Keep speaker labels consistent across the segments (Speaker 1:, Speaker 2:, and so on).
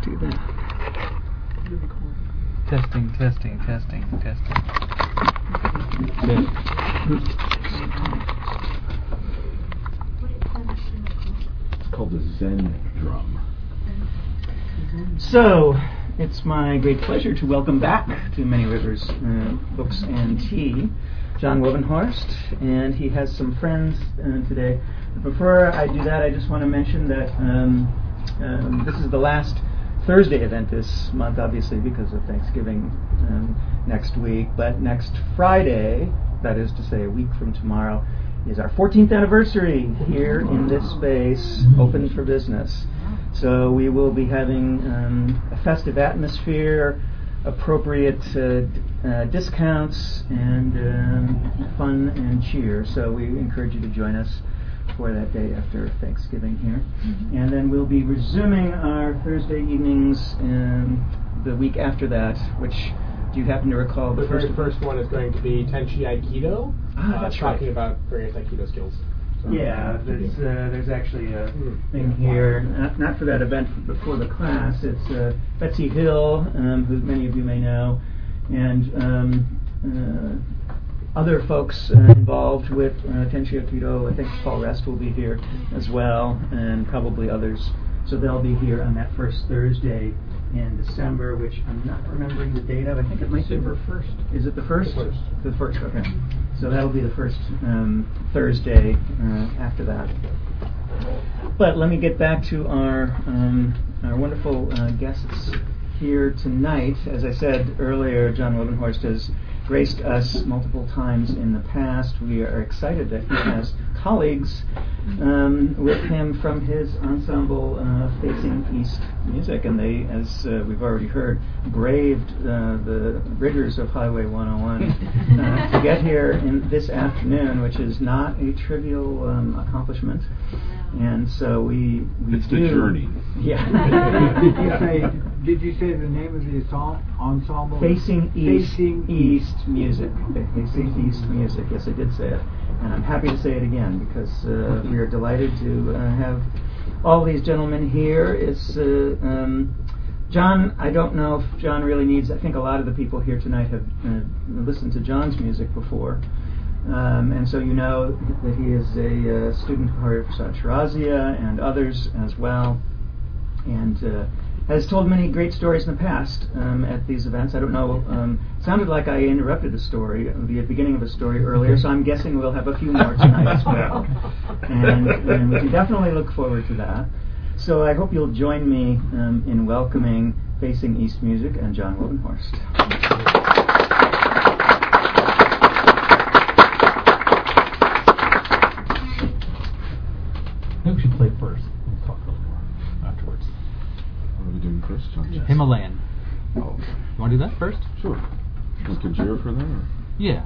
Speaker 1: do that. Testing.
Speaker 2: It's called the Zen drum.
Speaker 3: So, it's my great pleasure to welcome back to Many Rivers Books and Tea, John Wovenhorst, and he has some friends today. Before I do that, I just want to mention that this is the last Thursday event this month, obviously because of Thanksgiving next week, but next Friday, that is to say a week from tomorrow, is our 14th anniversary here in this space, open for business. So we will be having a festive atmosphere, appropriate discounts, and fun and cheer. So we encourage you to join us for that day after Thanksgiving here. And then we'll be resuming our Thursday evenings the week after that, which, do you happen to recall?
Speaker 4: The very first one is going to be Tenchi Aikido,
Speaker 3: that's
Speaker 4: talking
Speaker 3: right.
Speaker 4: about various Aikido skills. So
Speaker 3: Yeah, there's actually a thing here, not for that event, but for the class. It's Betsy Hill, who many of you may know, and other folks involved with Tenchi Aikido. I think Paul Rest will be here as well, and probably others. So they'll be here on that first Thursday in December, which I'm not remembering the date of. I think it might be
Speaker 4: December 1st.
Speaker 3: Is it the first?
Speaker 4: The first.
Speaker 3: The first, okay. So that'll be the first Thursday after that. But let me get back to our wonderful guests here tonight. As I said earlier, John Wovenhorst has graced us multiple times in the past. We are excited that he has colleagues with him from his ensemble Facing East Music, and they, as we've already heard, braved the rigors of Highway 101 to get here this afternoon, which is not a trivial accomplishment. And so we
Speaker 2: It's
Speaker 3: do.
Speaker 2: the journey.
Speaker 3: Yeah.
Speaker 5: Did you say the name of the ensemble?
Speaker 3: Facing East
Speaker 5: Facing
Speaker 3: East Music. Facing East Music. Yes, I did say it. And I'm happy to say it again because we are delighted to have all these gentlemen here. It's John, I don't know if John really needs, I think a lot of the people here tonight have listened to John's music before. And so you know that he is a student of Hari Prasad Shirazia and others as well. And has told many great stories in the past at these events. I don't know, it sounded like I interrupted a story, the beginning of a story earlier, so I'm guessing we'll have a few more tonight as well. And we can definitely look forward to that. So I hope you'll join me in welcoming Facing East Music and John Wovenhorst.
Speaker 6: I think we should play first. We'll talk a little more afterwards.
Speaker 2: What are we doing first, John?
Speaker 6: Himalayan.
Speaker 2: Oh,
Speaker 6: You want to do that first?
Speaker 2: sure. Like a Jira for that? Or?
Speaker 6: Yeah.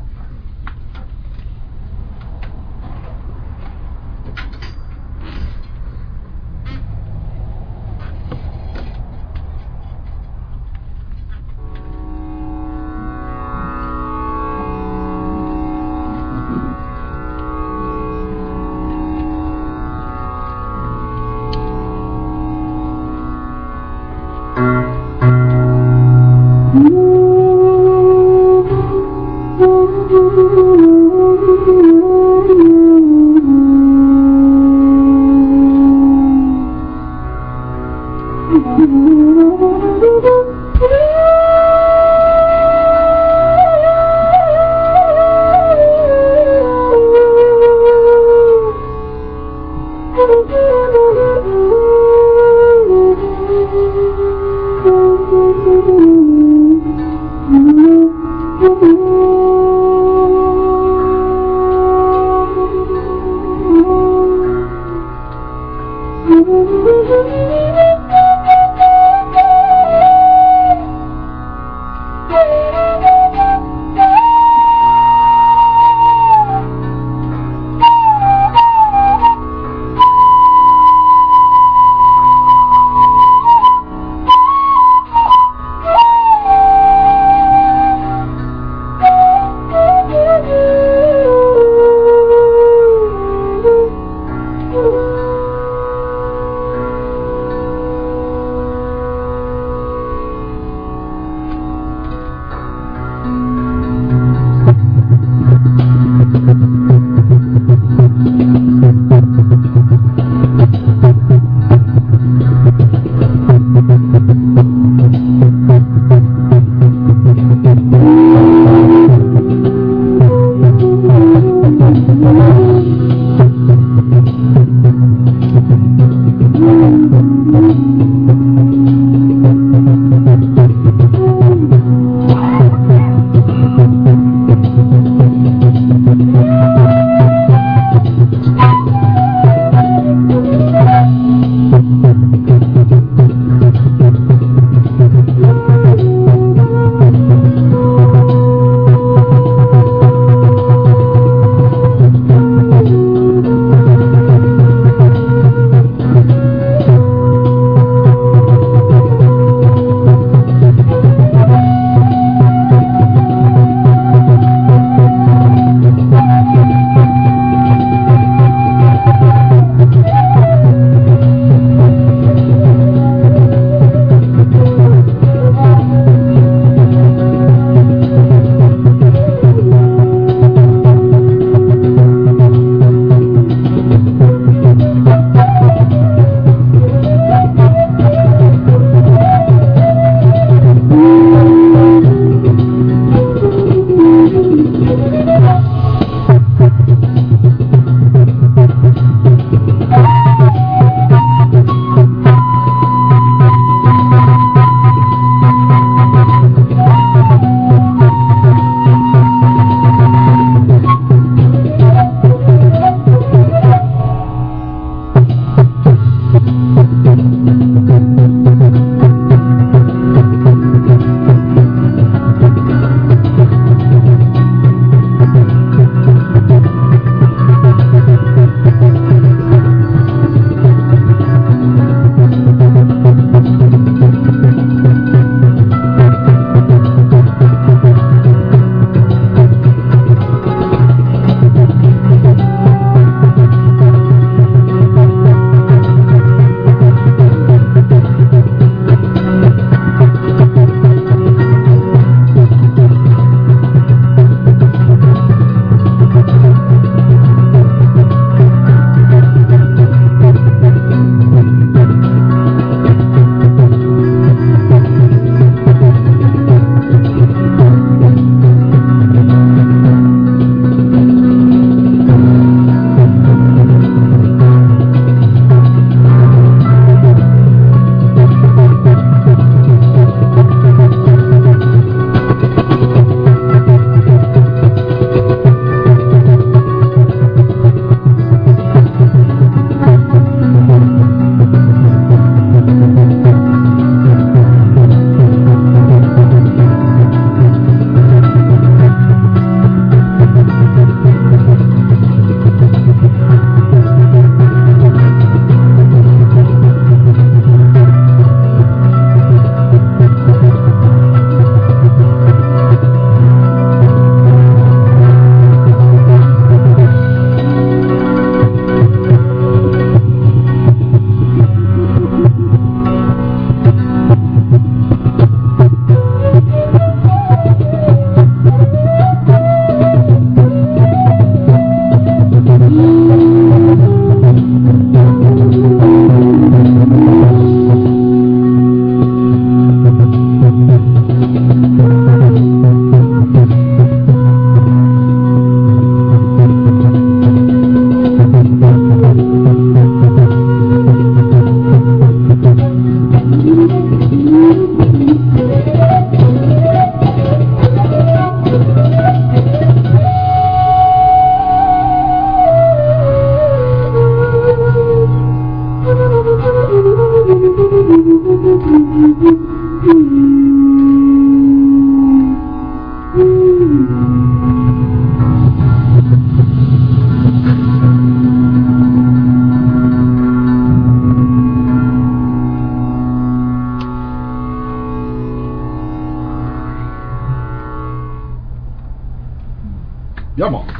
Speaker 2: Yeah, man.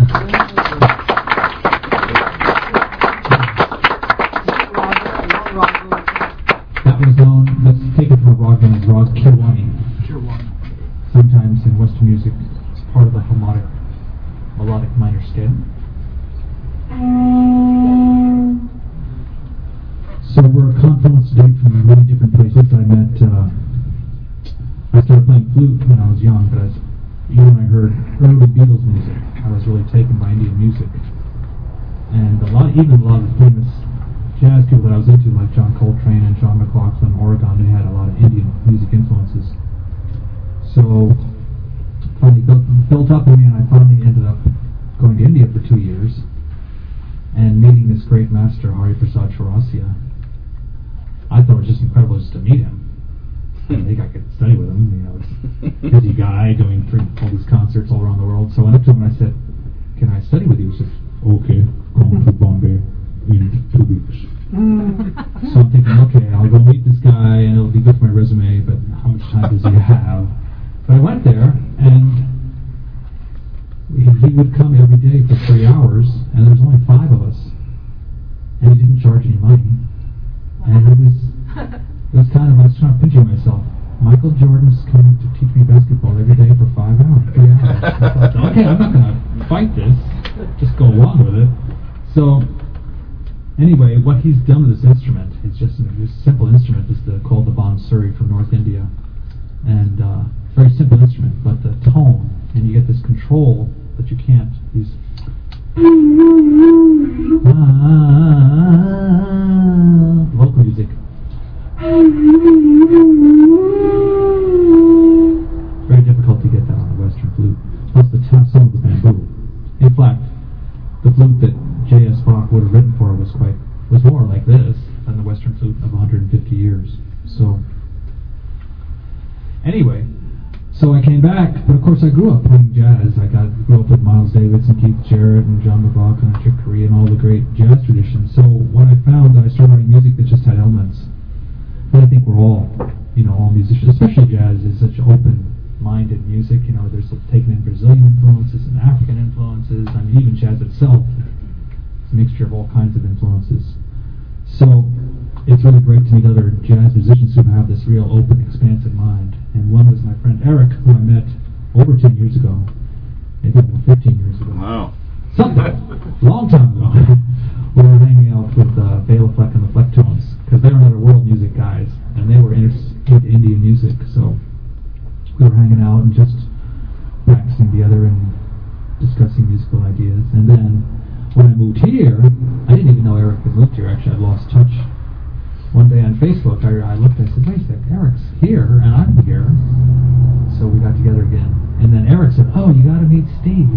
Speaker 6: That was known, let's take it from a rag known as Rag Kirwani. Sometimes in Western music, it's part of the melodic minor scale. So we're a confluence today from many different places. I started playing flute when I was young, but when I heard early Beatles music, I was really taken by Indian music. And even a lot of the famous jazz people that I was into, like John Coltrane and John McLaughlin, Oregon, they had a lot of Indian music influences. So finally built up in me, and I finally ended up going to India for 2 years and meeting this great master, Hari Prasad Chaurasia. I thought it was just incredible just to meet him. I think I could study with him. He's a busy guy doing all these concerts all around the world. So I went up to him and I said, "Can I study with you?" He said, "Okay, going to Bombay in 2 weeks." So I'm thinking, okay, I'll go meet this guy and it'll be good for my resume, but how much time does he have? But I went there, and he would come every day for 3 hours, and there was only 5 of us, and he didn't charge any money. And it was kind of, I was trying to picture myself. Michael Jordan's coming to teach me basketball every day for 5 hours, 3 hours. I thought, okay, I'm not going to fight this, just go along with it. So anyway, what he's done with this instrument, it's just a simple instrument. It's called the Bansuri from North India. And very simple instrument, but the tone, and you get this control that you can't. These vocal music. Very difficult to get that on a Western flute. Plus the tone of the bamboo. In fact, the flute that J.S. Bach would have written for was more like this than the Western flute of 150 years. So anyway, so I came back, but of course I grew up playing jazz. I grew up with Miles Davis and Keith Jarrett and John McLaughlin and Chick Corea and all the great jazz traditions. So what I found, I started writing music that just had elements. But I think we're all musicians, especially jazz, is such open-minded music. There's taken in Brazilian influences and African influences. I mean, even jazz itself is a mixture of all kinds of influences. So it's really great to meet other jazz musicians who have this real open, expansive mind. And one was my friend Eric, who I met over 10 years ago, maybe over 15 years ago.
Speaker 2: Wow.
Speaker 6: Something. Long time ago. We were hanging out with Bela Fleck and the Flecktones, because they were another world music guys, and they were into Indian music. So we were hanging out and just practicing together and discussing musical ideas. And then when I moved here, I didn't even know Eric had moved here. Actually, I lost touch. One day on Facebook, I looked, I said, wait a sec, Eric's here, and I'm here. So we got together again. And then Eric said, oh, you got to meet Steve.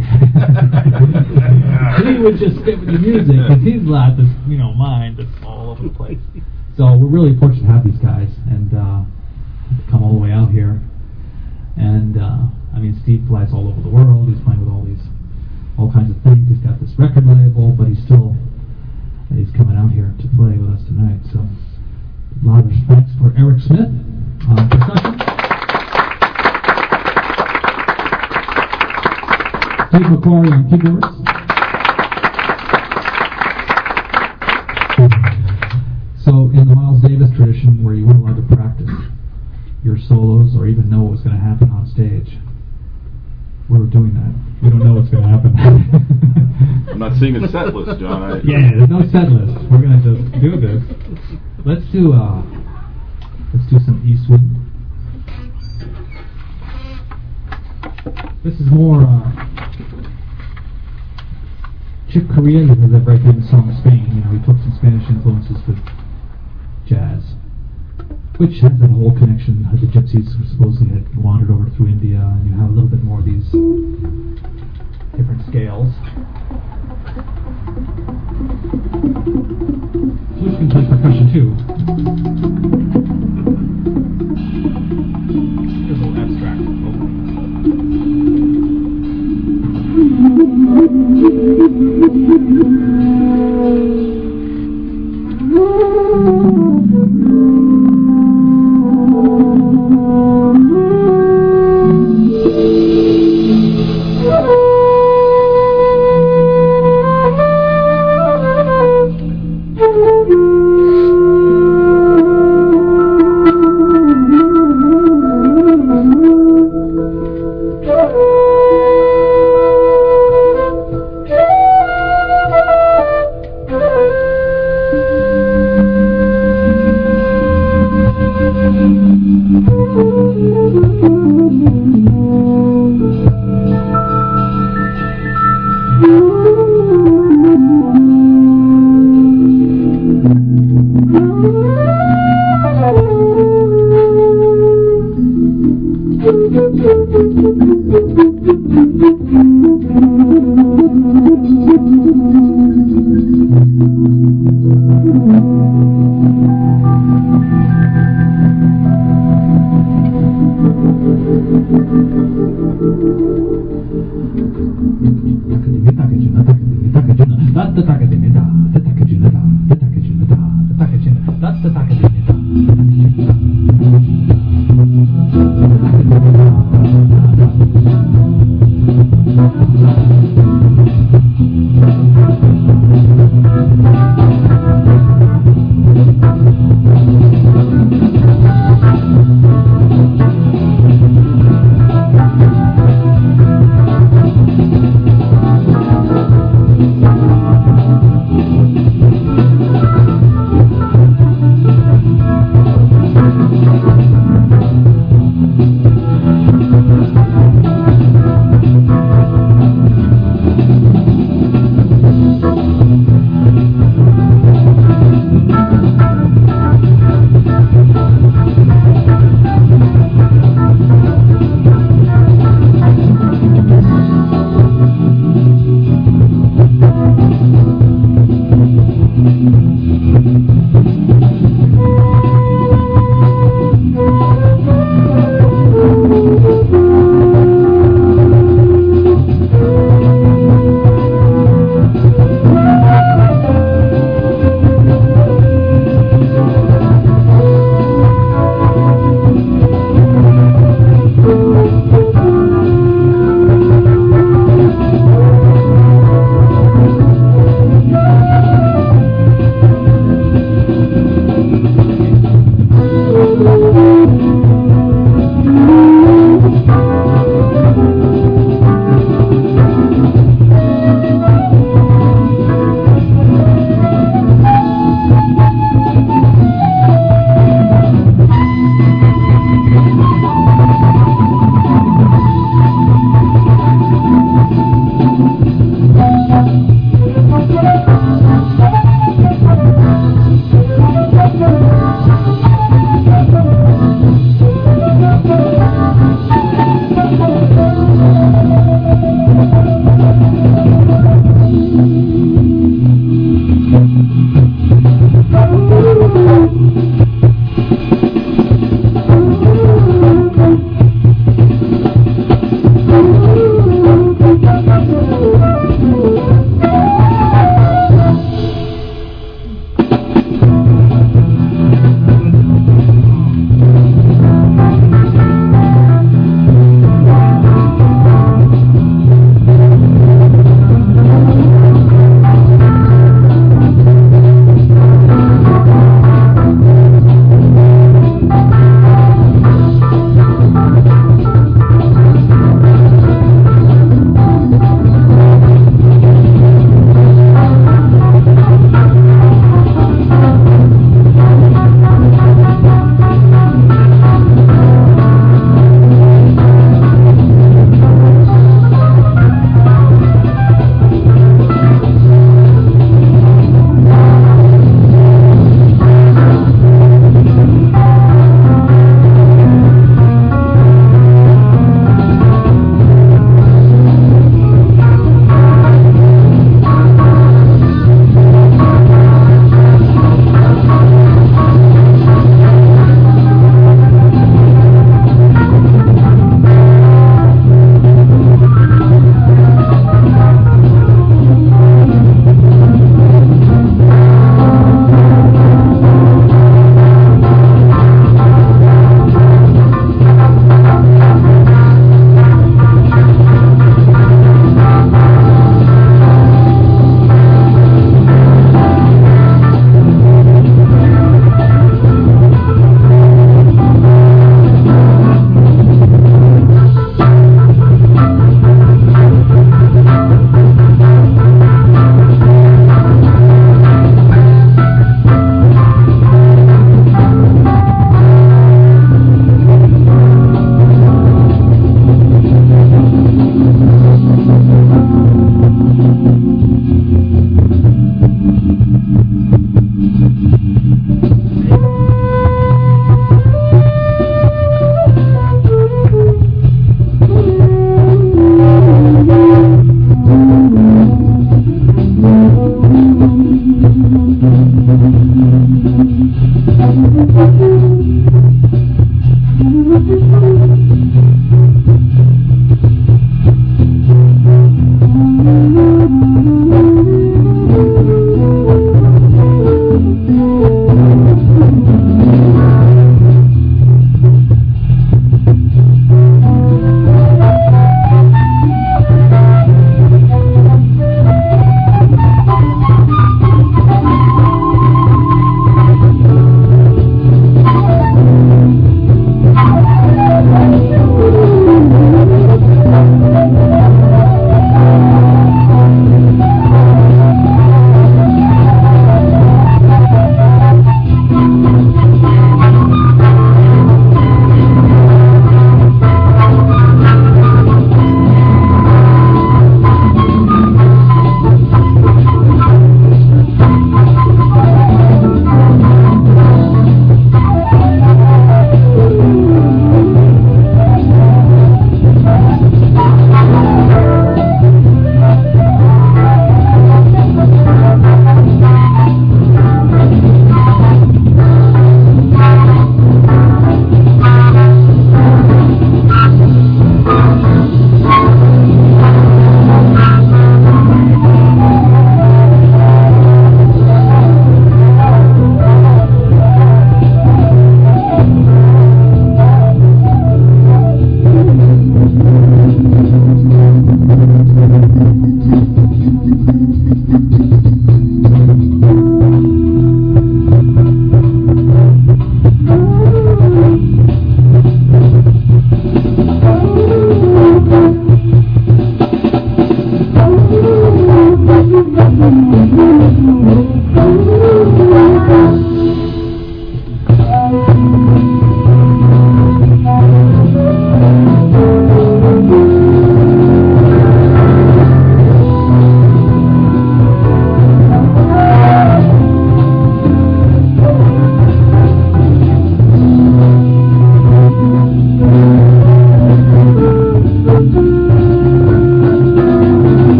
Speaker 6: He would just fit with the music, because he's got this, mind that's all over the place. So we're really fortunate to have these guys, and come all the way out here. And, Steve flies all over the world. He's playing with all kinds of things. He's got this record label, but he's coming out here to play with us tonight. So a lot of respect for Eric Smith on percussion. Steve McQuarrie on keyboards. So in the Miles Davis tradition, where you weren't allowed to practice your solos or even know what was going to happen on stage, we're doing that. We don't know what's going to happen.
Speaker 2: I'm not seeing a set list, John.
Speaker 6: Yeah, there's no set list. We're going to just do this. Let's do some East Wind. This is more Chick Corea, who has that very famous song Spain. He took some Spanish influences with jazz. which has that whole connection. The gypsies supposedly had wandered over through India, and you have a little bit more of these different scales. Flute can play percussion too. Here's a little abstract opening.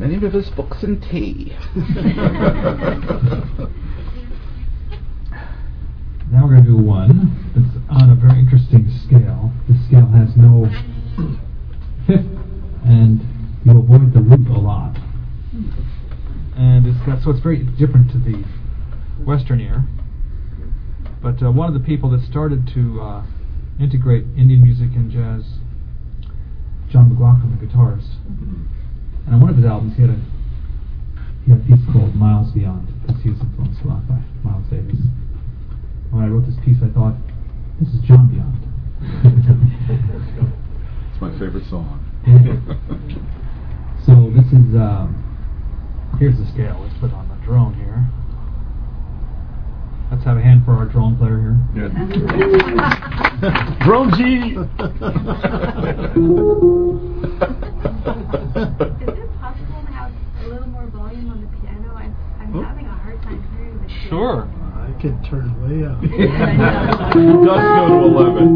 Speaker 2: Many Rivers Books and Tea.
Speaker 6: Now we're going to do one that's on a very interesting scale. The scale has no fifth, and you avoid the root a lot. And so it's very different to the Western ear. But one of the people that started to integrate Indian music and jazz, John McLaughlin, the guitarist, and on one of his albums he had a piece called Miles Beyond, because he was influenced a lot by Miles Davis. When I wrote this piece, I thought, this is John Beyond.
Speaker 2: It's my favorite song.
Speaker 6: So this is, here's the scale. Let's put on the drone here. Let's have a hand for our drone player here.
Speaker 2: Yeah. Drone G!
Speaker 1: Is it possible to have a little more volume on the piano? I'm having a hard time hearing the piano.
Speaker 6: Sure.
Speaker 7: I can turn it way up.
Speaker 2: It does go to 11.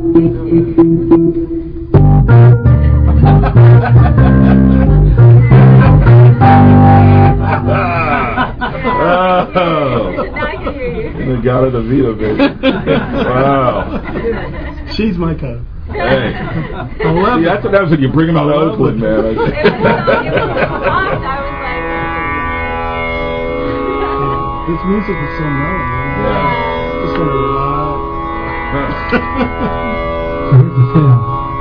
Speaker 1: Now I can hear you.
Speaker 2: The God of the Vita, baby. Wow.
Speaker 7: She's my kind.
Speaker 2: Hey. See, that's what happens when you bring him out of Oakland, man.
Speaker 1: It was locked. I was like,
Speaker 7: This music is so mellow.
Speaker 2: Yeah.
Speaker 7: Just want to relax.
Speaker 6: So here's the scale.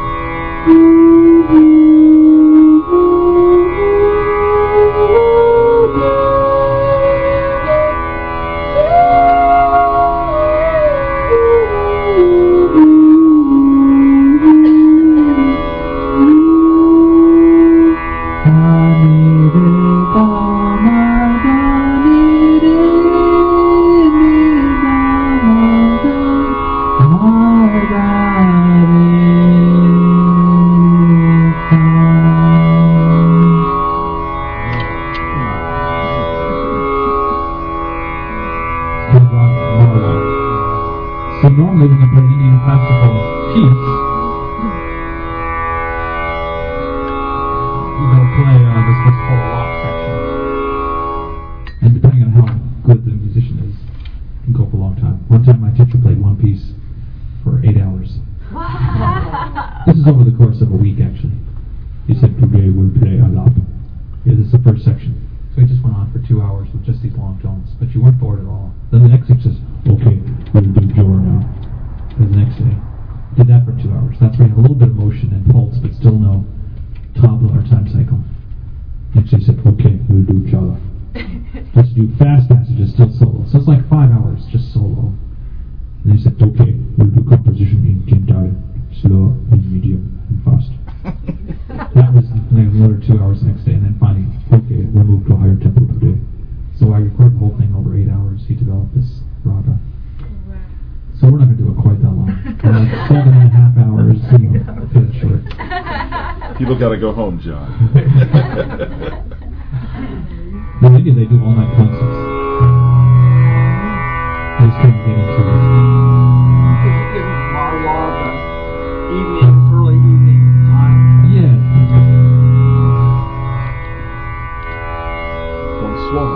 Speaker 6: So normally when you play an Indian classical piece, they'll play this what's called a lock section. And depending on how good the musician is, it can go for a long time. One time my teacher played one piece for 8 hours. This is over the course of a week, actually. He said, today we'll play a lot. Yeah, this is the first section. So he just went on for 2 hours with just these long tones, but you weren't bored at all. Then the next section says, okay, we'll do Jor now. And the next day, did that for 2 hours. That's where you have a little bit of motion and pulse, but still no tabla or time cycle. Next day he said, okay, we'll do Jala. Just do fast passages, still solo. So it's like 5 hours, just solo. And he said, okay, we'll do composition in Kintara, slow, and medium, and fast. That was like another 2 hours the next day, and then finally, okay, we'll move to a higher tempo today. So I recorded the whole thing over 8 hours. He developed this raga. So we're not going to do it quite that long. Like 7.5 hours, fit it short.
Speaker 2: People got to go home, John.
Speaker 6: In India, they do all-night concerts. They just couldn't get into it.
Speaker 5: Isn't Marwar early evening time?
Speaker 6: Yeah.
Speaker 2: Bonsoir.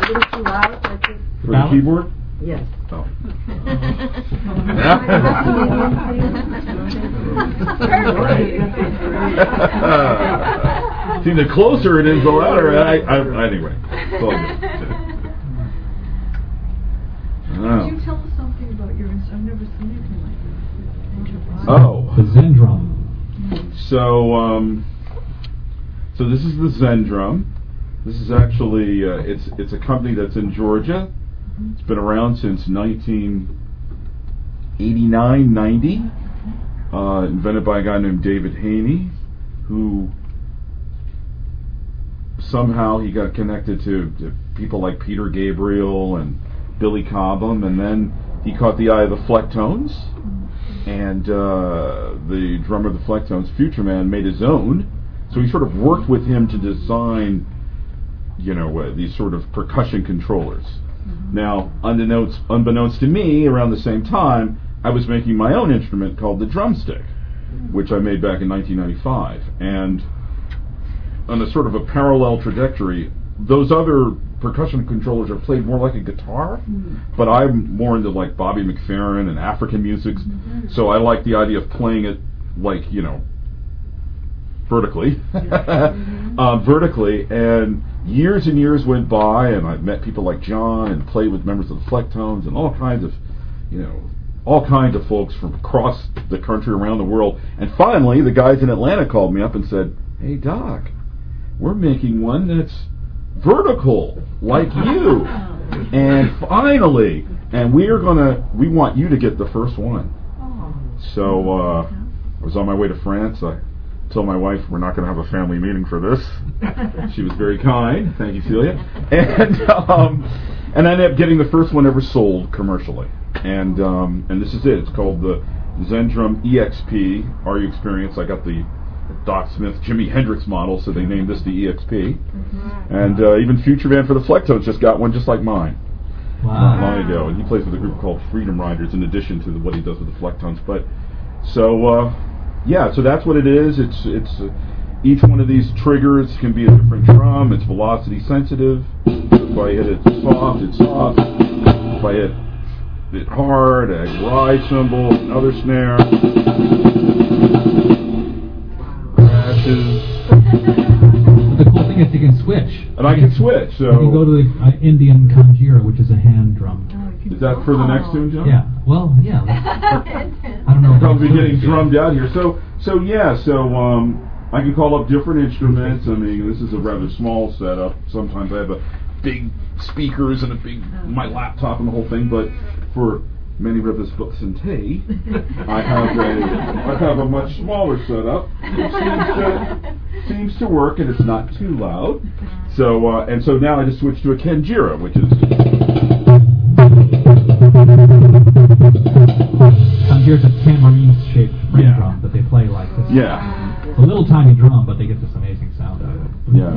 Speaker 8: little too loud, like this?
Speaker 2: For the keyboard?
Speaker 8: Yes.
Speaker 2: Oh. See, the closer it is, the louder. Anyway. It's all good.
Speaker 1: Could you tell us something about your instrument? I've never seen anything like this.
Speaker 2: Oh.
Speaker 6: The Zen drum.
Speaker 2: So this is the Zen drum. This is actually it's a company that's in Georgia. It's been around since 1989-90. Invented by a guy named David Haney, who somehow he got connected to people like Peter Gabriel and Billy Cobham, and then he caught the eye of the Flecktones, and the drummer of the Flecktones, Future Man, made his own. So he sort of worked with him to design, these sort of percussion controllers. Now, unbeknownst to me, around the same time, I was making my own instrument called the drumstick, which I made back in 1995. And on a sort of a parallel trajectory, those other percussion controllers are played more like a guitar, but I'm more into like Bobby McFerrin and African music, so I like the idea of playing it like, vertically. Vertically, and years went by, and I met people like John and played with members of the Flecktones and all kinds of folks from across the country, around the world. And finally, the guys in Atlanta called me up and said, "Hey, Doc, we're making one that's vertical, like you. And finally, and we want you to get the first one." So, I was on my way to France. I told my wife we're not going to have a family meeting for this. She was very kind. Thank you, Celia. And I ended up getting the first one ever sold commercially. And this is it. It's called the Zen Drum EXP. Are You Experienced? I got the Doc Smith, Jimi Hendrix model, so they named this the EXP. And even Future Man for the Flecktones just got one just like mine. Not long ago. And he plays with a group called Freedom Riders in addition to what he does with the Flecktones. But so that's what it is. It's each one of these triggers can be a different drum. It's velocity sensitive. If I hit it soft, it's soft. If I hit it hard, a ride cymbal, another snare, crashes.
Speaker 6: The cool thing is you can switch.
Speaker 2: And I can switch. So
Speaker 6: you can go to the Indian Kanjira, which is a hand drum.
Speaker 2: Is that for the next tune, John?
Speaker 6: Yeah. Well, yeah. I don't know.
Speaker 2: Probably getting drummed out here. So I can call up different instruments. I mean, this is a rather small setup. Sometimes I have a big speakers and my laptop and the whole thing. But for many rivers, books, and tea, I have a much smaller setup. It seems to work, and it's not too loud. So now I just switched to a Kanjira, which is.
Speaker 6: Kanjira's a tambourine-shaped ring drum that they play like this.
Speaker 2: Yeah.
Speaker 6: It's a little tiny drum, but they get this amazing sound out of it.
Speaker 2: Yeah.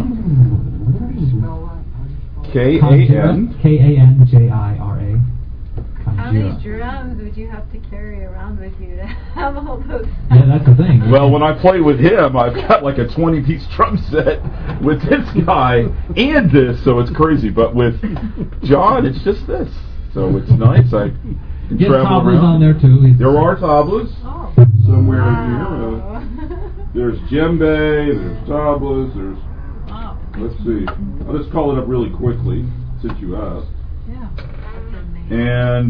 Speaker 2: Kanjira.
Speaker 6: Kanjira.
Speaker 1: How many drums would you have to carry around with you to have all those?
Speaker 6: Yeah, that's the thing.
Speaker 2: Well, when I play with him, I've got like a 20-piece drum set with this guy and this, so it's crazy. But with John, it's just this. So it's nice. I can
Speaker 6: get
Speaker 2: travel
Speaker 6: tablas
Speaker 2: around.
Speaker 6: on there too.
Speaker 2: There are tablas somewhere in here. There's djembe, there's tablas, there's... Let's see. I'll just call it up really quickly, since you asked.
Speaker 1: Yeah.
Speaker 2: And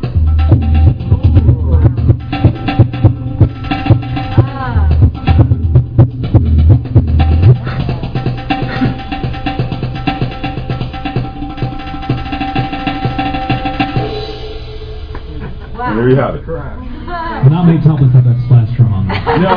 Speaker 2: and there you have it.
Speaker 6: Not many tablas have that slash drum on them.
Speaker 2: No.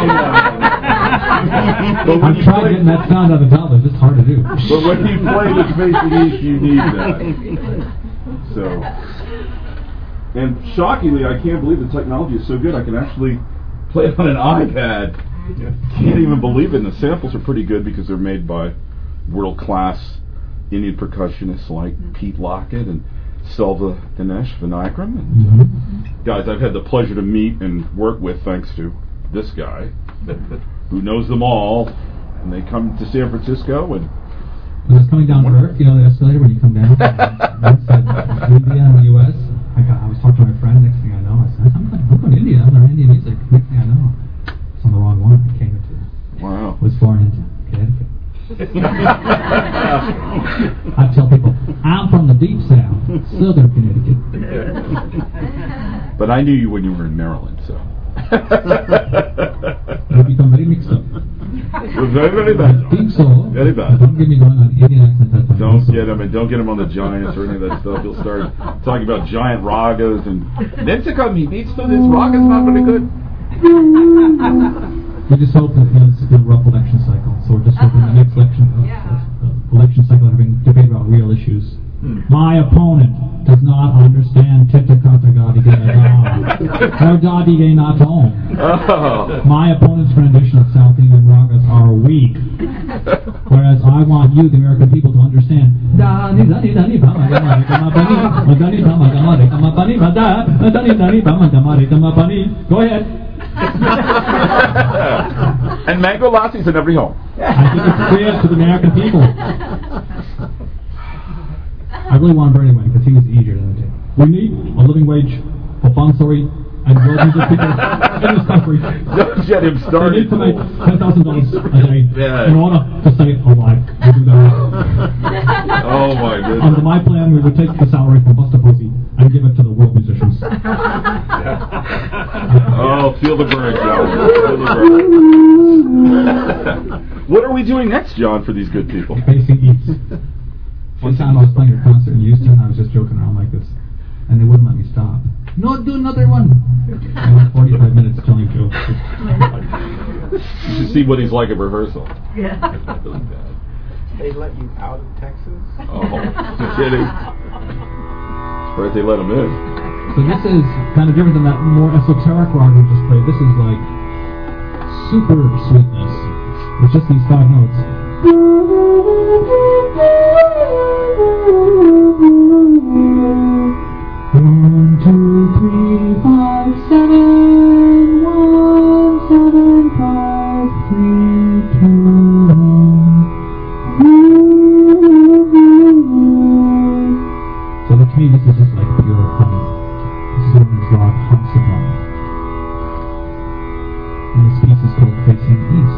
Speaker 6: I've tried getting that sound out of the tablas. It's hard to do.
Speaker 2: But when you play this basic East, you need that. So, and shockingly, I can't believe the technology is so good. I can actually play it on an iPad. Can't even believe it. And the samples are pretty good because they're made by world-class Indian percussionists like Pete Lockett and Selva Dinesh Vinayakram. And guys I've had the pleasure to meet and work with thanks to this guy who knows them all. And they come to San Francisco, and
Speaker 6: When I was coming down to Earth, you know, the escalator when you come down, I said, India and the U.S. I was talking to my friend. Next thing I know, I said, I'm going to India. I'm learning Indian music. Next thing I know, it's on the wrong one. I came into.
Speaker 2: Wow.
Speaker 6: Was born in Connecticut. I tell people, I'm from the deep south, southern Connecticut.
Speaker 2: But I knew you when you were in Maryland, so.
Speaker 6: You become very mixed up.
Speaker 2: Very, very bad.
Speaker 6: Deep soul.
Speaker 2: Very bad.
Speaker 6: Don't get me going on Indian accent that time.
Speaker 2: Don't get him, and don't get him on the Giants or any of that stuff. He'll start talking about giant ragas, and then to come, he beats to this raga's not very good.
Speaker 6: We just hope that it's a rough election cycle. So we're just hoping the next election cycle having debate about real issues. My opponent does not understand My opponent's rendition of South Indian ragas are weak. Whereas I want you, the American people, to understand. Go ahead.
Speaker 2: And mango lattes in every home.
Speaker 6: I think it's clear to the American people. I really want Bernie win because he was easier than the two. We need a living wage for Bonsori and well-needed people in this country.
Speaker 2: Don't get him started.
Speaker 6: They need to make $10,000 a day in order to stay alive. We do that.
Speaker 2: Oh my goodness.
Speaker 6: Under my plan, we would take the salary from Buster Posey and give it to the world musicians.
Speaker 2: Oh, feel the burn, John. Feel the burn. What are we doing next, John, for these good people?
Speaker 6: Facing East. One time I was playing a concert in Houston, I was just joking around like this, and they wouldn't let me stop. No, do another one. I went 45 minutes telling jokes.
Speaker 2: You should see what he's like at rehearsal.
Speaker 1: Yeah.
Speaker 2: Really bad.
Speaker 4: They let you out of Texas?
Speaker 2: Oh, you're kidding. Surprised they let him in.
Speaker 6: So this is kind of different than that more esoteric rock we just played. This is like super sweetness. It's just these 5 notes. 1, 2, 3, 5, 7, 1, 7, 5, 3, 2, 1. So to me, this is just like pure hum. This is what is rock hum sublime. And this piece is called Facing East.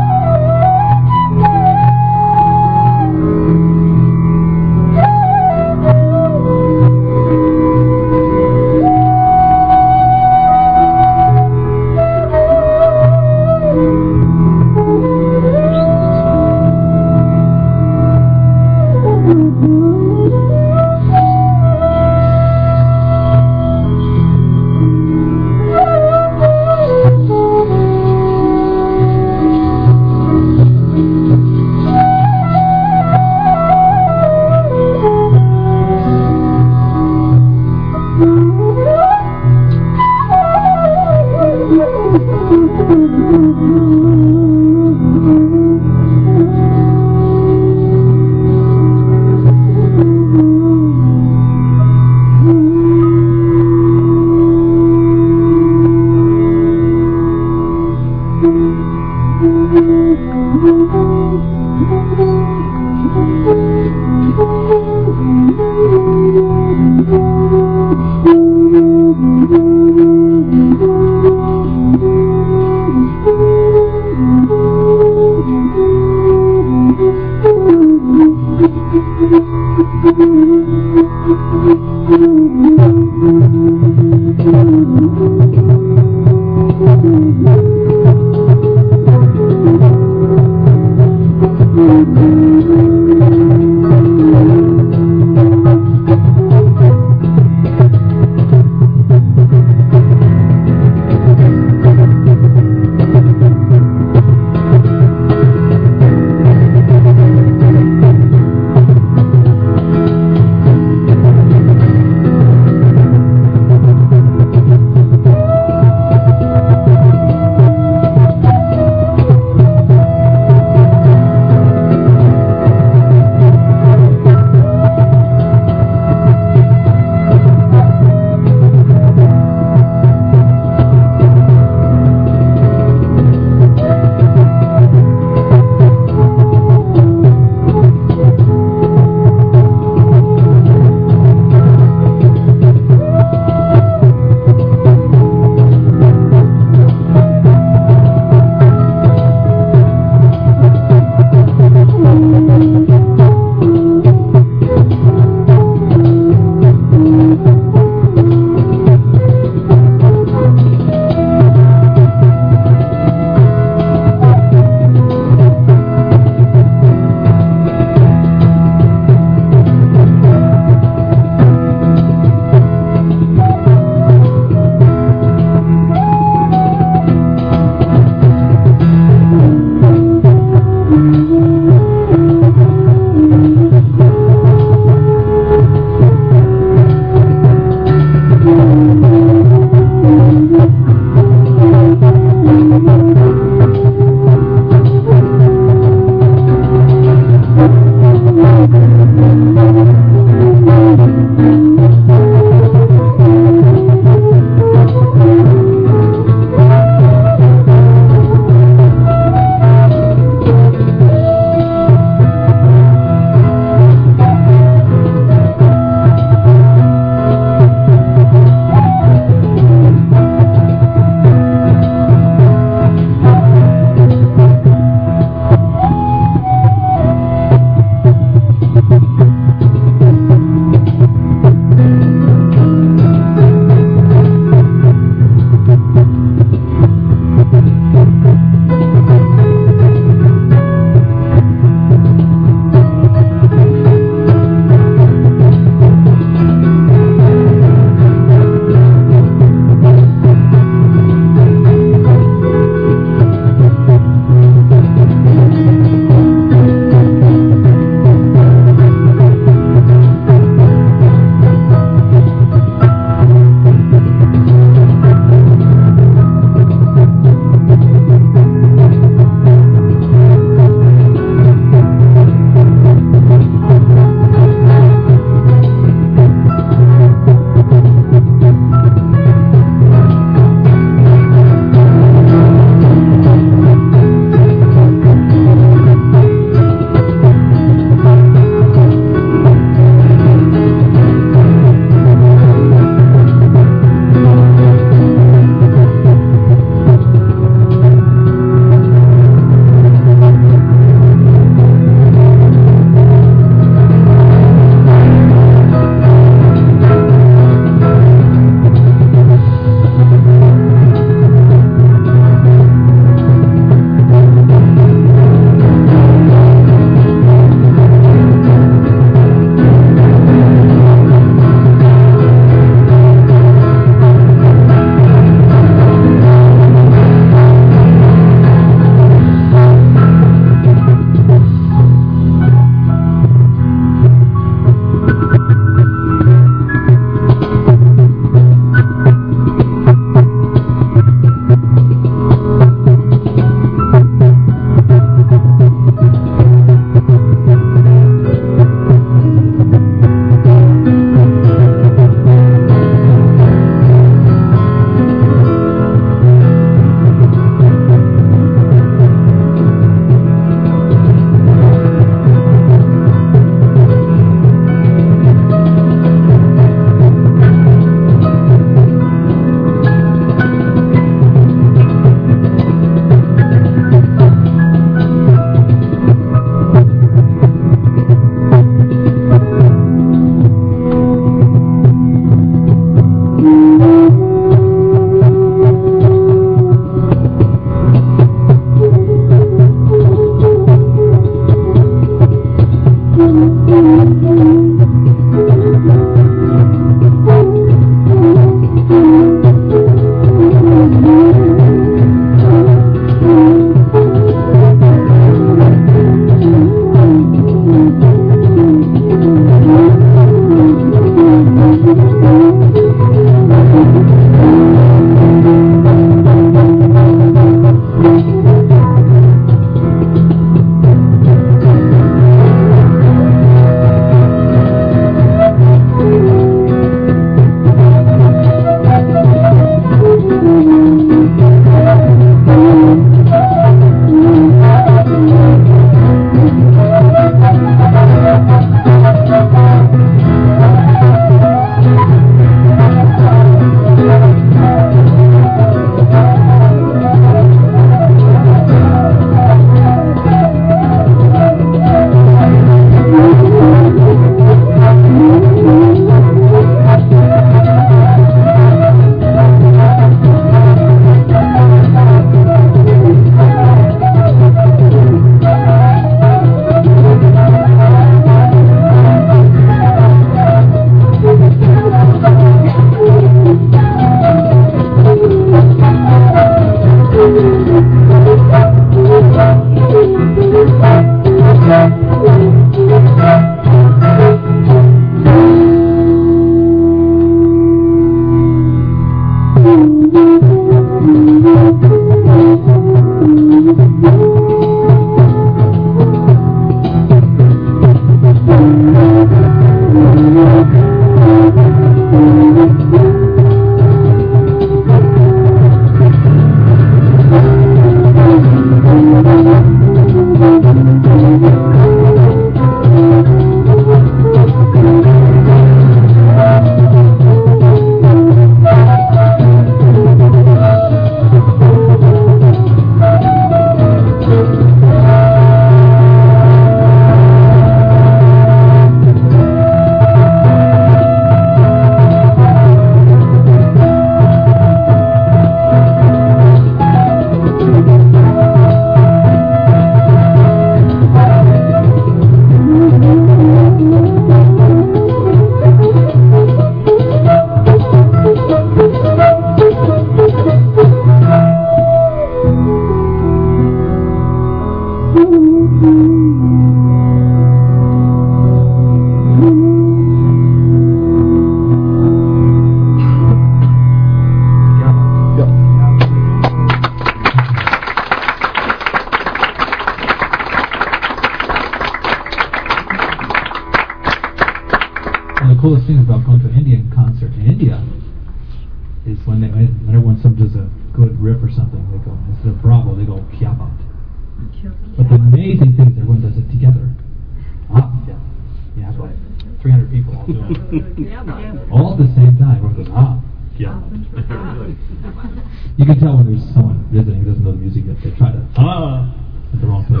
Speaker 6: one of the coolest things about going to an Indian concert in India is when someone does a good riff or something, they go, instead of bravo, they go kya baat. But the amazing thing is everyone does it together. You have like 300 people all doing it. All at the same time. Everyone goes, kya baat. You can tell when there's someone visiting who doesn't know the music yet. They try to, at the wrong place.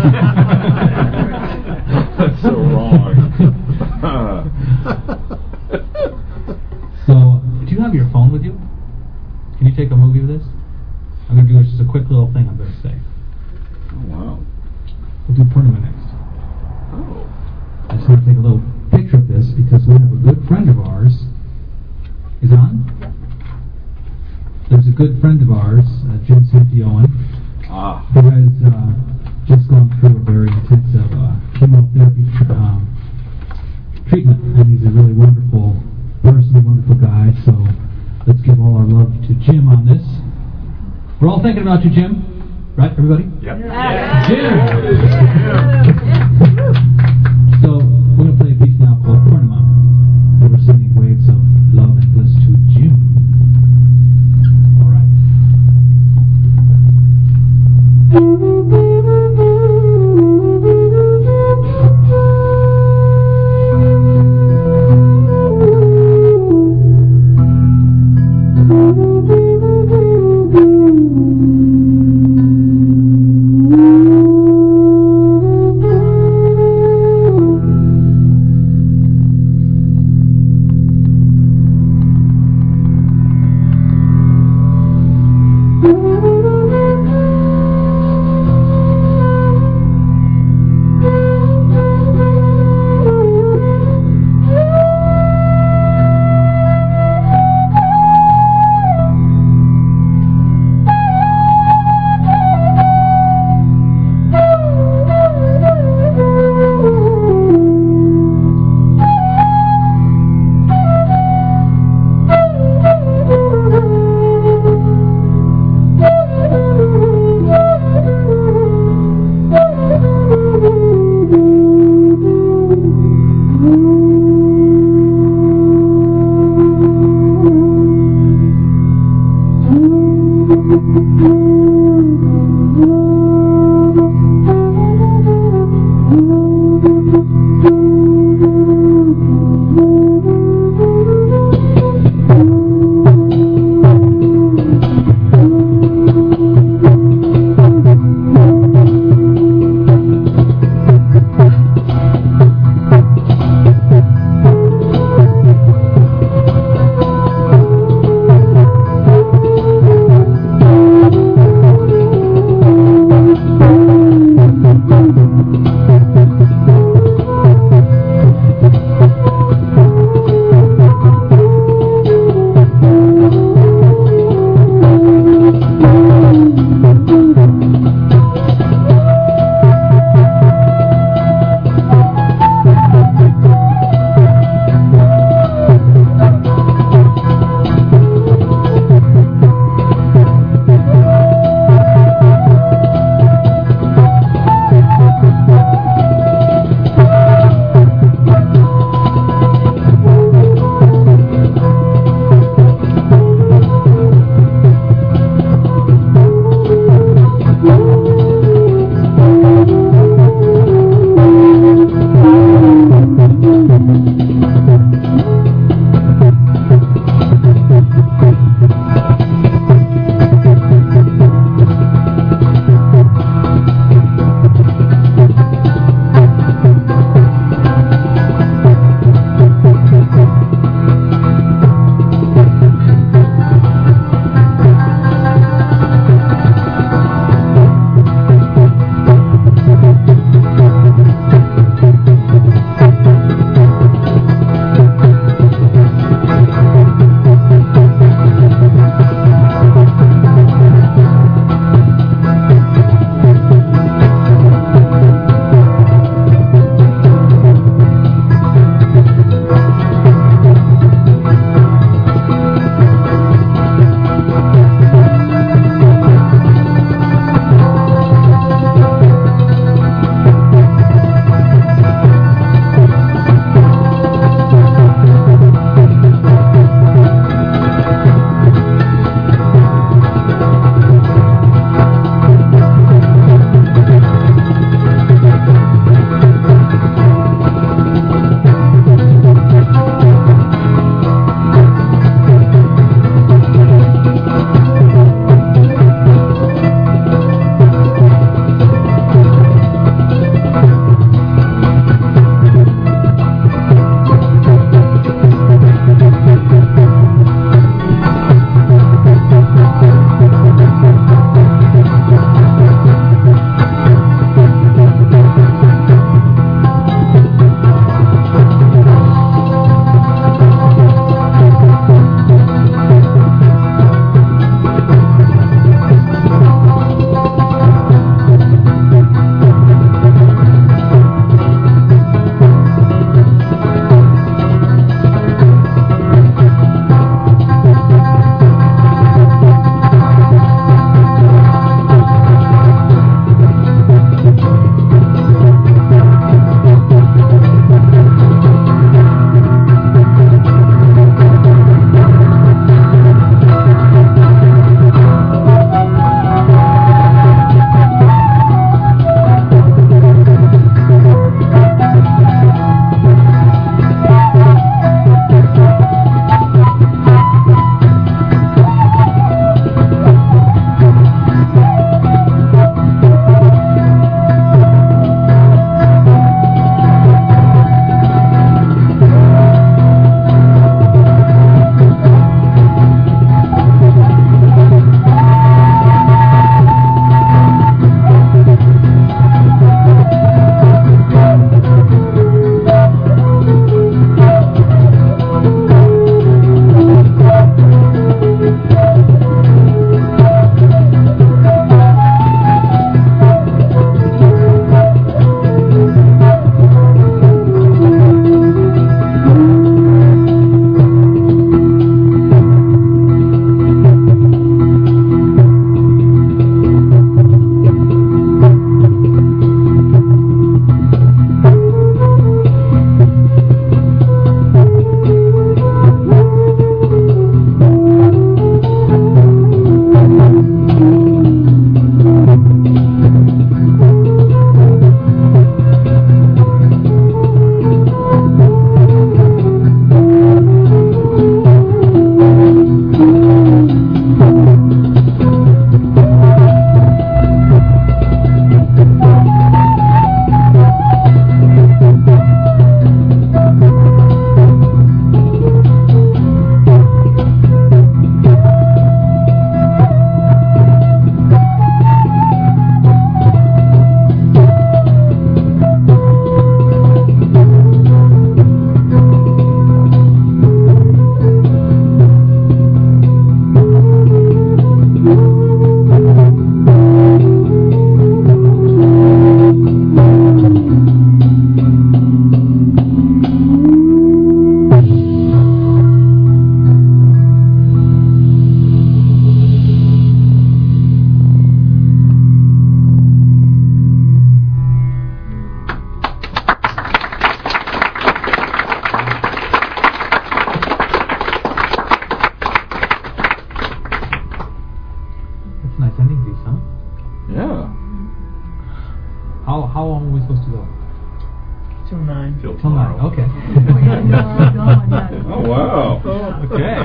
Speaker 2: That's so wrong.
Speaker 6: So, do you have your phone with you? Can you take a movie of this? I'm going to do just a quick little thing I'm going to say.
Speaker 2: Oh, wow.
Speaker 6: We'll do Purnima next.
Speaker 2: Oh.
Speaker 6: I just want to take a little picture of this because we have a good friend of ours. Is it on? There's a good friend of ours, Jim Santioan, who has just gone through a very intensive chemotherapy treatment, and he's a really wonderful person, wonderful guy, so let's give all our love to Jim on this. We're all thinking about you, Jim. Right, everybody?
Speaker 2: Yep.
Speaker 6: Jim! So, we're going to play a piece now called Purnima, where we're singing waves of love and bliss to Jim. All right.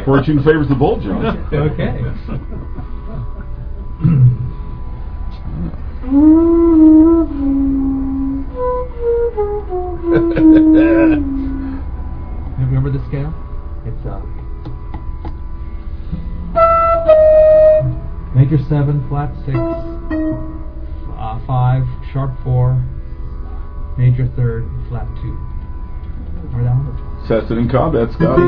Speaker 2: Fortune favors the bold, John.
Speaker 6: Okay. You remember the scale? It's major 7, flat 6, 5, sharp 4, major 3rd, flat 2. Remember that one?
Speaker 2: Tested in combat, Scotty.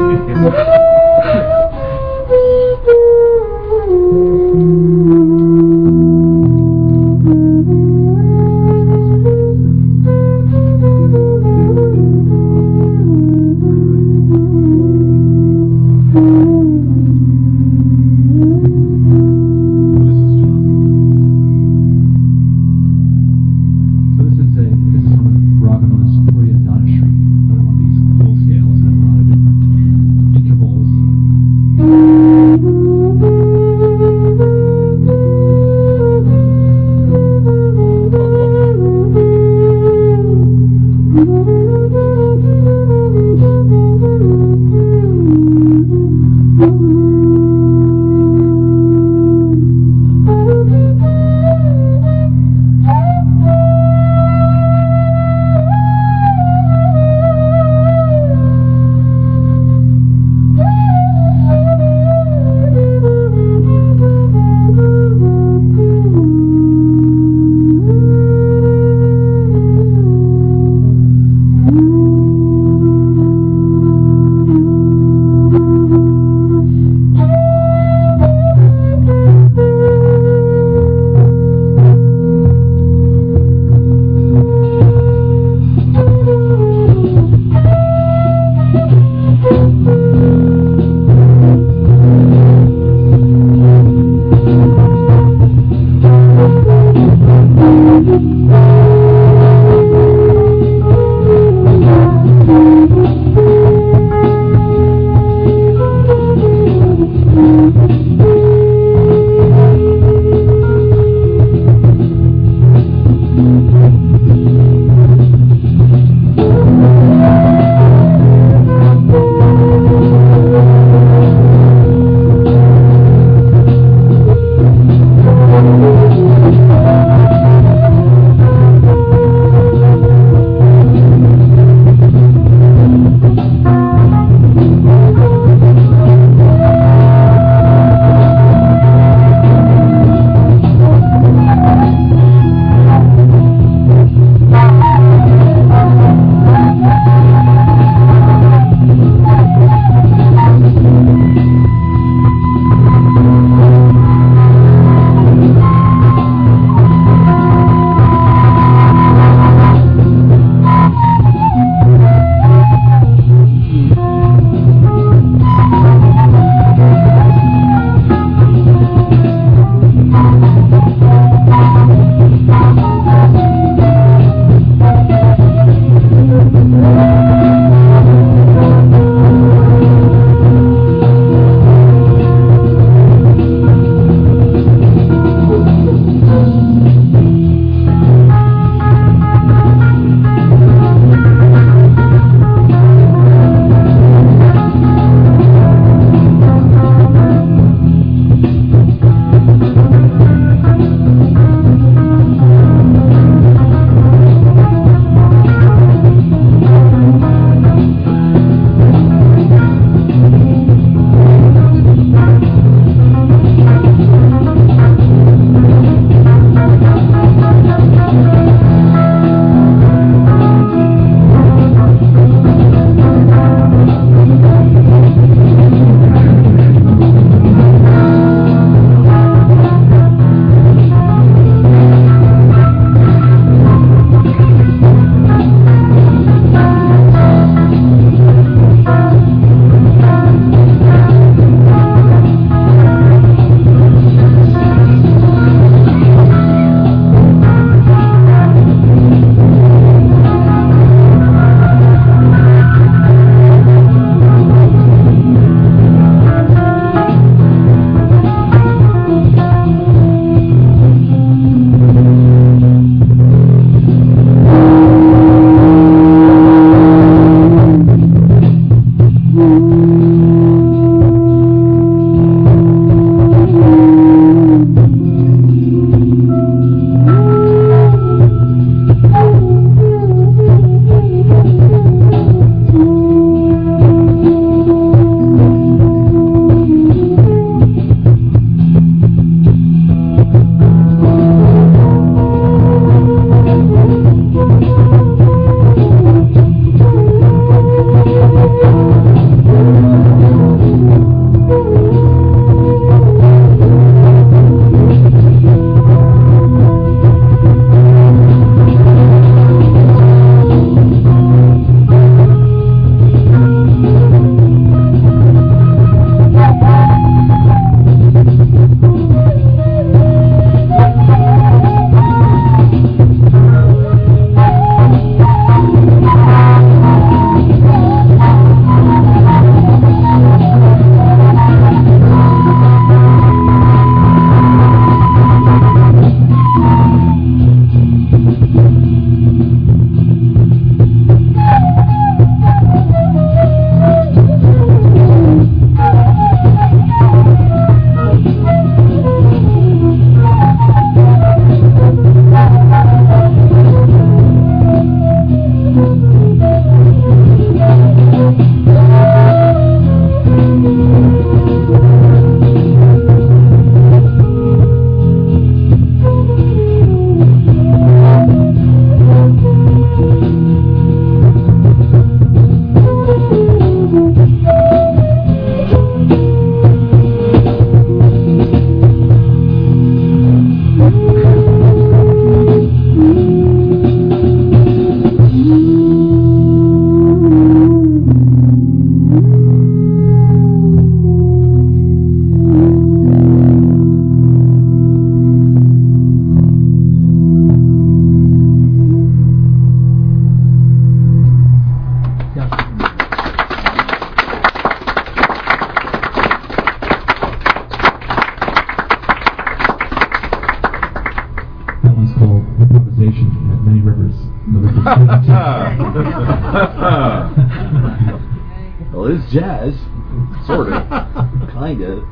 Speaker 2: Well, it's jazz. Sort of. Kind of.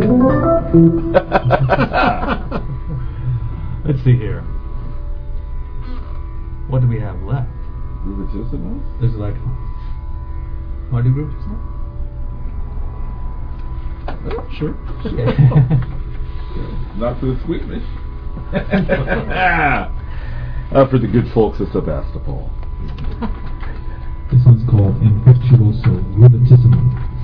Speaker 6: Let's see here. What do we have left?
Speaker 2: Rheumatism?
Speaker 6: There's like... Want to do group
Speaker 2: Sure.
Speaker 6: Okay.
Speaker 2: Not for the sweetness. For the good folks of Sebastopol.
Speaker 6: This one's called Infectuoso Rheumatismo.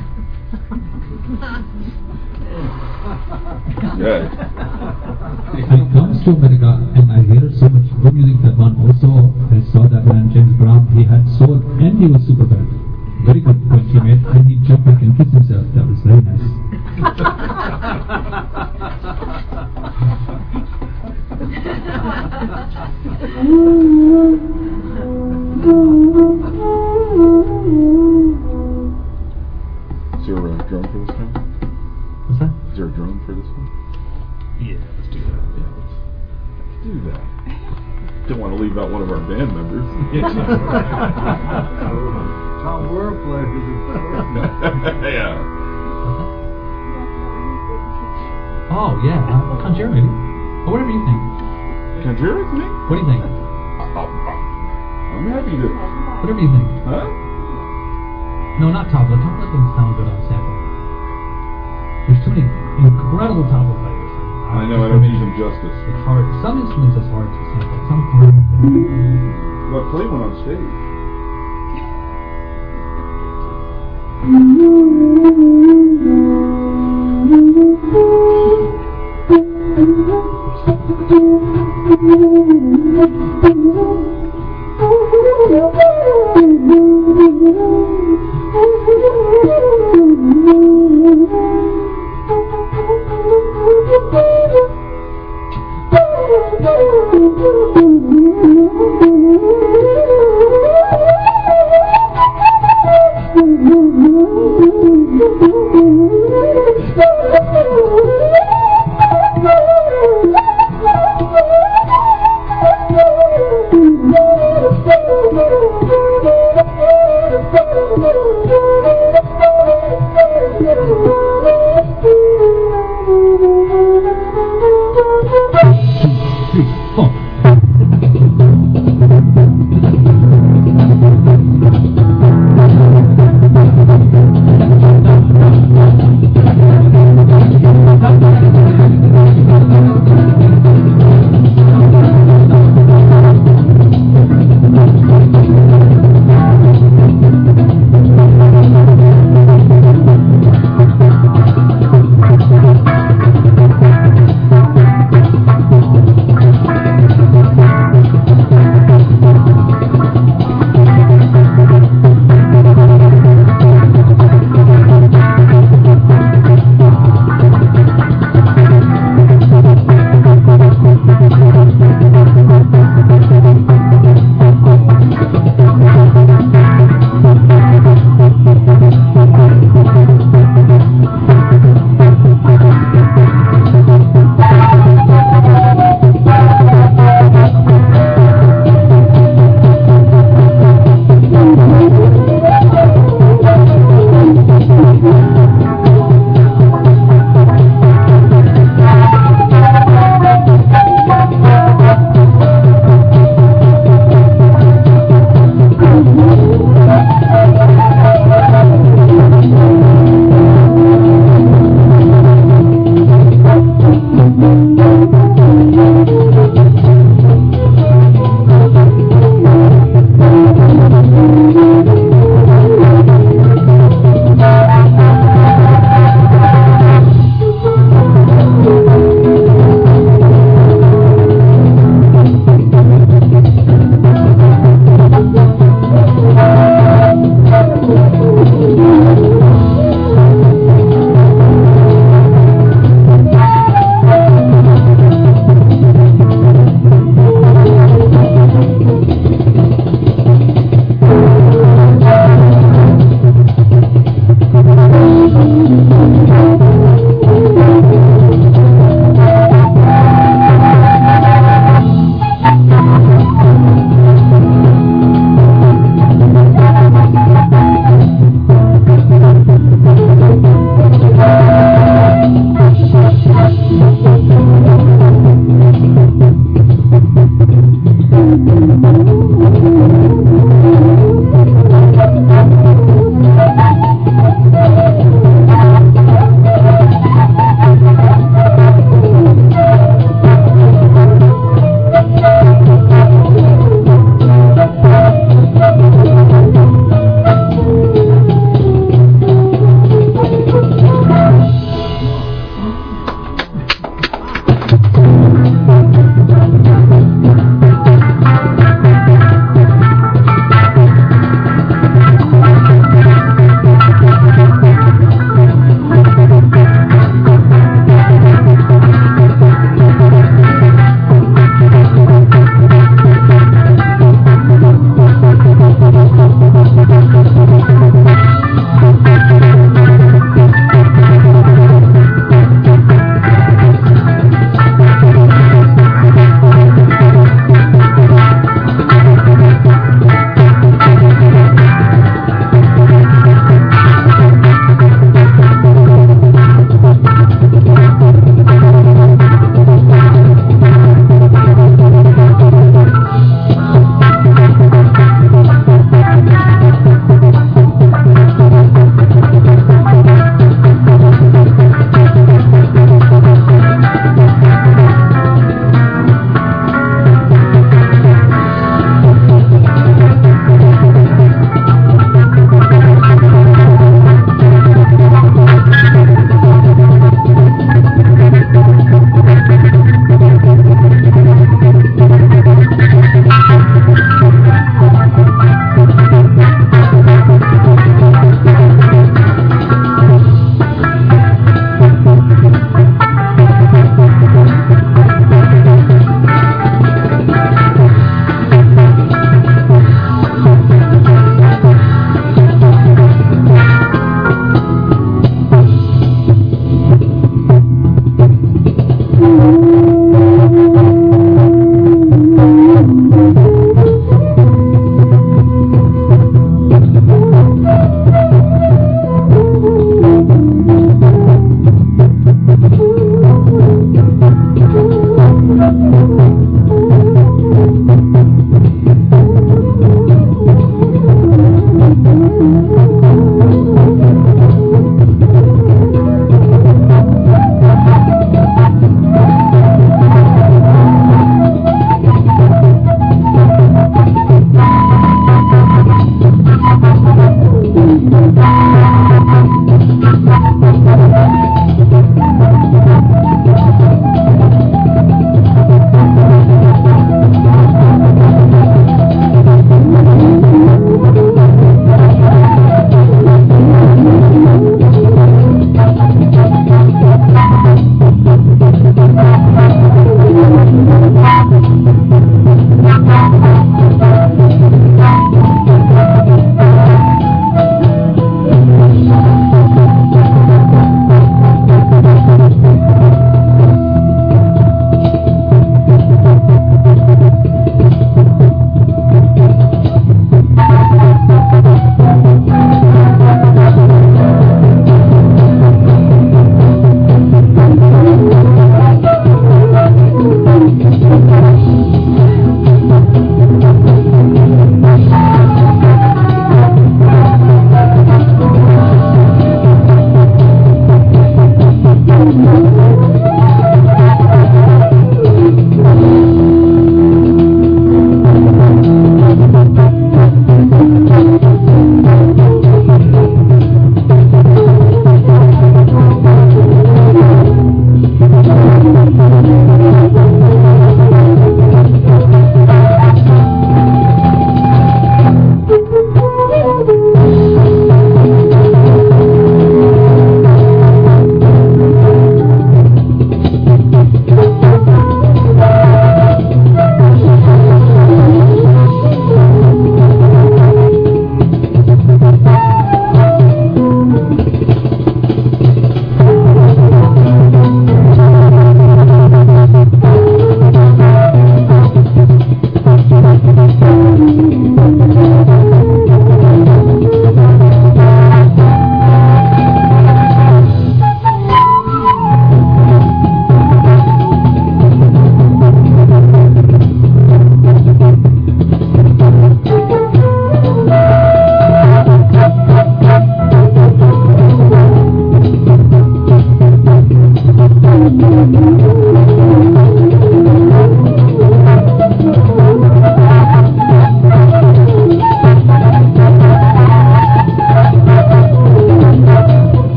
Speaker 2: Good.
Speaker 6: I come to America and I hear so much good music that one also, I saw that man James Brown, he had soul and he was super bad. Very good when he made, and he jumped back and kissed himself. That was very nice.
Speaker 2: Is there a drum for this one?
Speaker 6: What's that?
Speaker 2: Is there a drum for this one?
Speaker 6: Yeah, let's do that.
Speaker 2: Yeah, let's do that. Don't want to leave out one of our band members.
Speaker 5: Tom World played with
Speaker 2: Yeah.
Speaker 6: Oh, yeah. Conjure, maybe. Or whatever you think.
Speaker 2: Conjure with me?
Speaker 6: What do you think?
Speaker 2: I'm happy to.
Speaker 6: Whatever you think.
Speaker 2: Huh?
Speaker 6: No, not tabla. Tabla doesn't sound good on sample. There's too many incredible tabla players.
Speaker 2: I know, I don't do them justice.
Speaker 6: It's hard. Some instruments are hard to sample. Some hard.
Speaker 2: Well, play one on stage.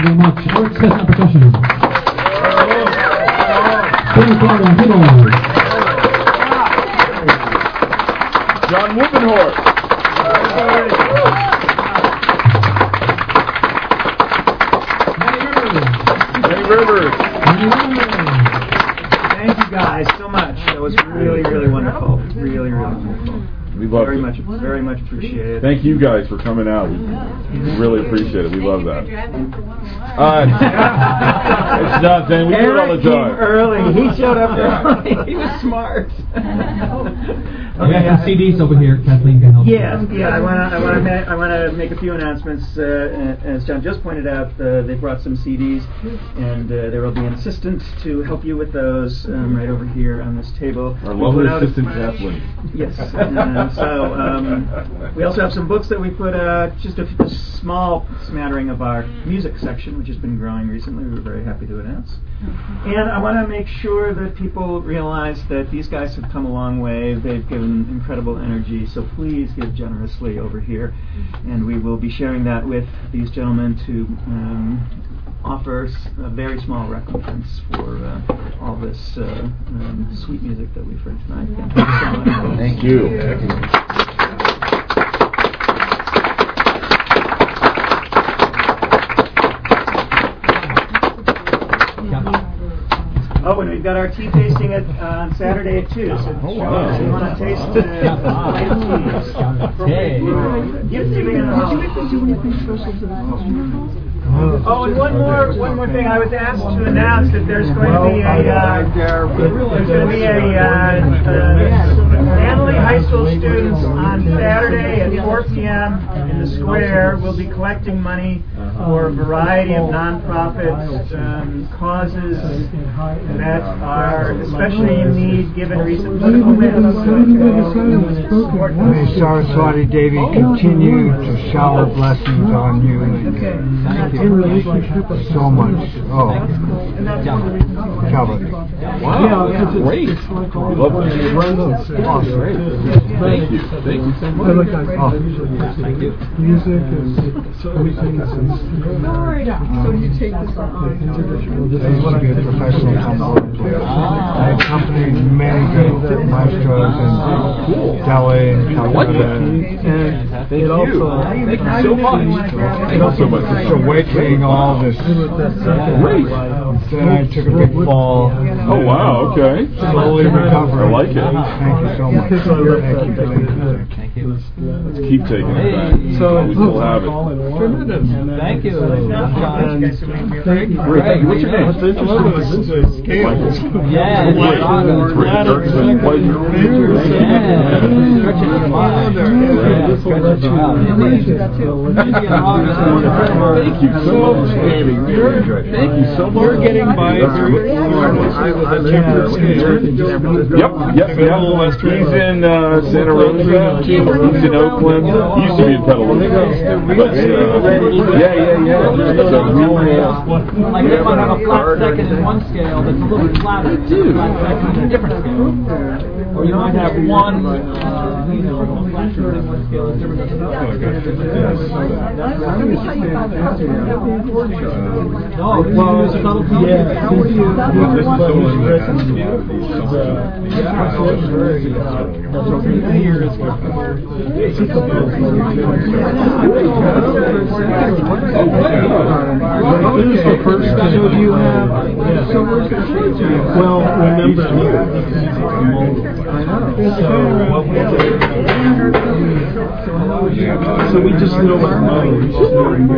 Speaker 6: very much. Eric Smith on percussion. Tim Clark on keyboard.
Speaker 2: John Woodenhorst. Manny Rivers.
Speaker 3: Thank you guys so much. That was really, really wonderful. Really, really wonderful.
Speaker 2: We love
Speaker 3: Very
Speaker 2: it.
Speaker 3: much appreciated.
Speaker 2: Thank you guys for coming out. We really appreciate it. We love that. It's nothing. We do it all the
Speaker 3: Eric came
Speaker 2: time.
Speaker 3: early. He showed up early. He was smart.
Speaker 6: We got some CDs over here. Kathleen can help.
Speaker 3: Yeah. I want to make a few announcements. As John just pointed out, they brought some CDs, and there will be an assistant to help you with those right over here on this table.
Speaker 2: Our lovely assistant, Kathleen.
Speaker 3: Yes. We also have some books that we put just a small smattering of our music section, which has been growing recently. We're very happy to announce. And I want to make sure that people realize that these guys have come a long way. They've given incredible energy, so please give generously over here. And we will be sharing that with these gentlemen to offer a very small recompense for all this sweet music that we've heard tonight.
Speaker 2: Thank you.
Speaker 3: Oh, and we've got our tea tasting on Saturday at 2. So
Speaker 2: Oh, wow.
Speaker 3: if you want to taste
Speaker 6: Hey.
Speaker 3: Oh, and one more thing. I was asked to announce that there's going to be family high school students on Saturday at 4 p.m. in the square. We'll be collecting money for a variety of nonprofit causes that are especially in need given recent political events.
Speaker 5: May Saraswati Devi continue to shower blessings on you. And thank you so much. Oh, Calvin.
Speaker 2: Wow, that's great. We love it.
Speaker 5: Awesome.
Speaker 2: Thank you. Thank you so much.
Speaker 7: Thank you. Music is everything is.
Speaker 8: So you take this on?
Speaker 5: I used to be a professional trombone player. I accompanied many great maestros in Delhi and Calcutta.
Speaker 2: Thank you. Thank you so much. Thank you so much.
Speaker 5: Just awakening all this.
Speaker 2: Great.
Speaker 5: Then I took a big fall.
Speaker 2: Oh, wow, okay.
Speaker 5: Slowly recovering.
Speaker 2: I like it.
Speaker 5: Thank you so much. Thank you.
Speaker 2: Let's keep taking it back.
Speaker 7: So
Speaker 2: we still have it.
Speaker 7: Thank you.
Speaker 2: Great. What's your name?
Speaker 7: Yeah.
Speaker 2: Great. It's been a pleasure. Thank you so much. Thank you so much.
Speaker 7: You're getting by very
Speaker 2: Yep. He's in Santa Rosa. He's in Oakland. He used to be in Petaluma. But, yeah. So we
Speaker 6: Like they might have a flat second in one scale that's a little bit flatter. Flat second in a different scale. Or you might have one, flat third in one scale that's different than another. No, well, it's subtle.
Speaker 7: Yeah. This is the first show you have. Well, remember. So we just know our money.
Speaker 2: I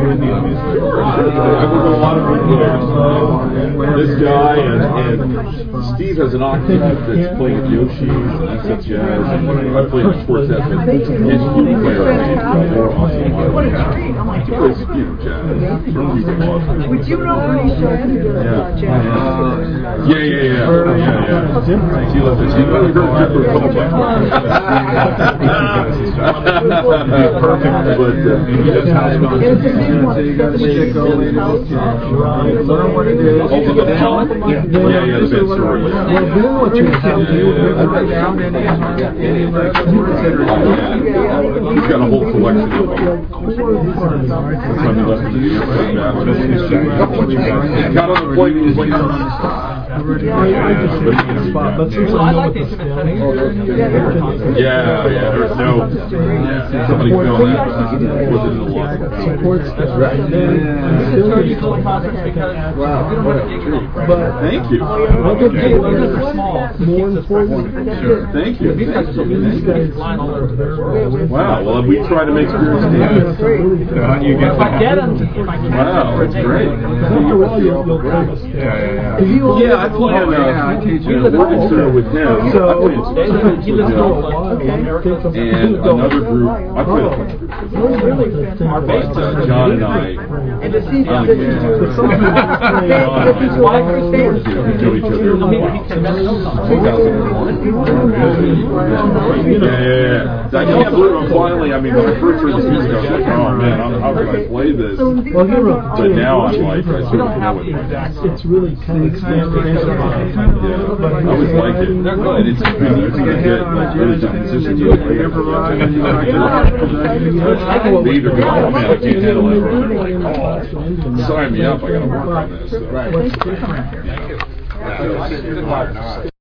Speaker 2: work with a lot of people there. This guy and Steve has an octave that's playing at Yoshi's and I said jazz. I play in sports that, but his flute player I think more awesome. He plays jazz. Would you know what he's doing? Yeah. Yeah. She left it. She let her a couple times. Perfect, but
Speaker 4: he does house calls. So you got to stick all in. Learn what it is.
Speaker 2: Oh, the bed? Yeah, the bed story.
Speaker 5: Well, then what you have to do is
Speaker 4: Write down any words that are.
Speaker 2: He's got a whole collection of them. Got on the plate and was like,
Speaker 5: but since I know what the spelling
Speaker 2: there's no, somebody found that, was it in the law?
Speaker 5: supports that.
Speaker 2: Right.
Speaker 4: Wow.
Speaker 5: But
Speaker 2: Thank you.
Speaker 5: more important.
Speaker 2: Sure. Thank you.
Speaker 5: These guys,
Speaker 2: Wow. Well, we try to make spirits dance.
Speaker 4: How do you get them?
Speaker 2: Wow, that's great. Yeah, I play
Speaker 4: I teach you.
Speaker 2: work through with him.
Speaker 5: So,
Speaker 2: I play instruments with him. And another group, I play a bunch of groups. But John and I,
Speaker 8: And to see
Speaker 2: John
Speaker 8: that
Speaker 2: and we know each other. 2001. Yeah. I can't believe I'm finally, I mean, when I first heard this music, I was like, oh man, how can I play this? But now I'm like, I sort of know what it is.
Speaker 5: it's really kind of expanded.
Speaker 2: Yeah, I always liked it. And it's been easy to get really some consistency. They either go, oh man, I can't handle it, or they're like, oh, sign me up, I gotta work on this.
Speaker 4: Right.
Speaker 2: So.